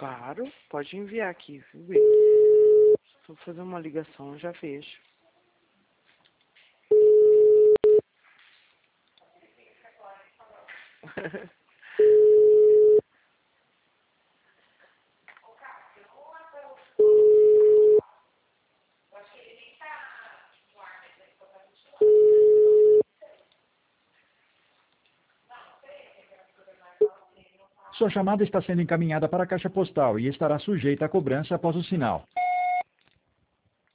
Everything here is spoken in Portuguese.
Claro, pode enviar aqui, viu? Vou fazer uma ligação, já vejo. Sua chamada está sendo encaminhada para a caixa postal e estará sujeita a cobrança após o sinal.